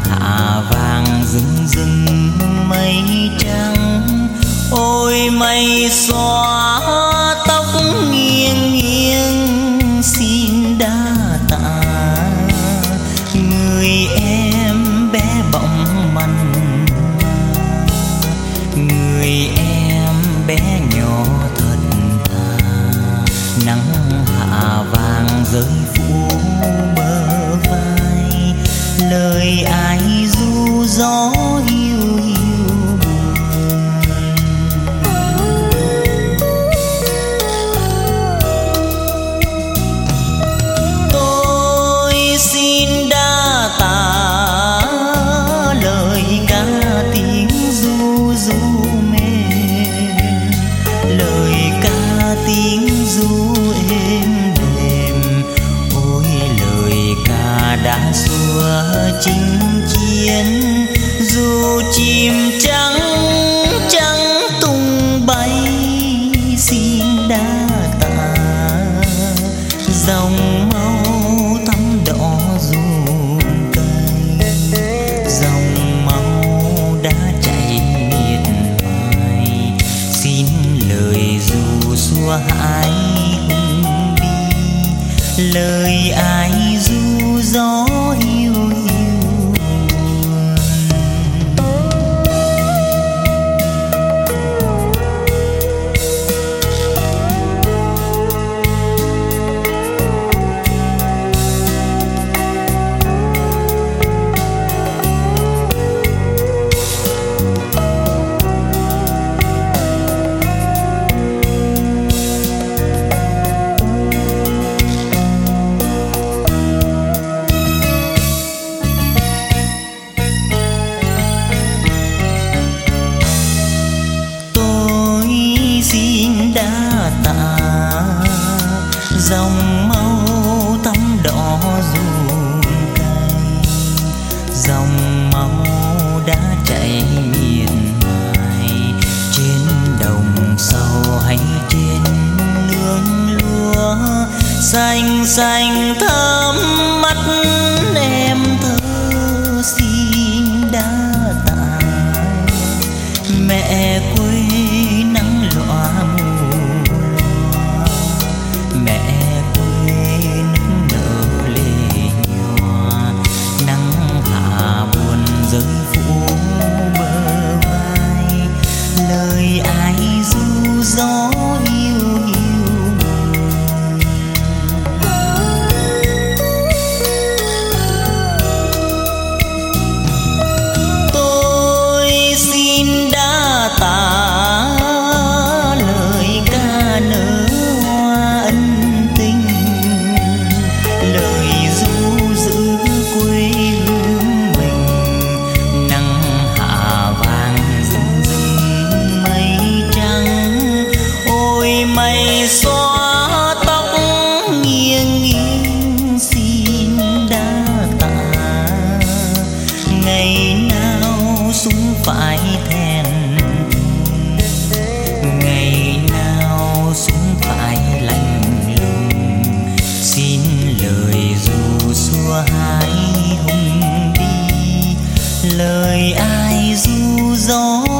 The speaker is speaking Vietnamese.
hạ vàng rừng rừng mây trắng. Ôi mây xóa tóc nghiêng nghiêng xin đa tạ. Người em bé bỏng mặn mà, người em bé nhỏ thật thà. Nắng hạ vàng rơi phủ bờ vai, lời ai ru gió hiu hiu buồn. Tôi xin đa tạ lời ca tiếng ru ru mềm, lời ca tiếng ru êm đềm. Ôi lời ca đã xua chinh chiến, dù chim trắng trắng tung bay xin đa tạ. Dòng máu thắm đỏ ruộng cây, dòng máu đã chảy miệt mài. Xin lời ru xua hãi hùng đi, lời ai ru gió hiu hiu. Xin đa tạ dòng máu thắm đỏ ruộng cây, dòng máu đã chảy miệt mài. Trên đồng sầu hay trên nương lúa, xanh xanh thắm mắt em thơ xin đa tạ. Mẹ quê nắng lọa mù loa, mẹ quê nức nở lệ nhòa. Nắng hạ buồn rơi phủ bờ vai, lời ai ru gió hiu hiu buồn. Tôi xin đa tạ lời ca nở hoa ân tình, lời ru giữ quê hương mình. Nắng hạ vàng rừng rừng mây trắng, ôi mây xóa tóc nghiêng nghiêng xin đa tạ. Ngày nào súng phải thẹn, ngày nào súng phải lạnh lùng. Xin lời ru xua hãi hùng đi, lời ai ru gió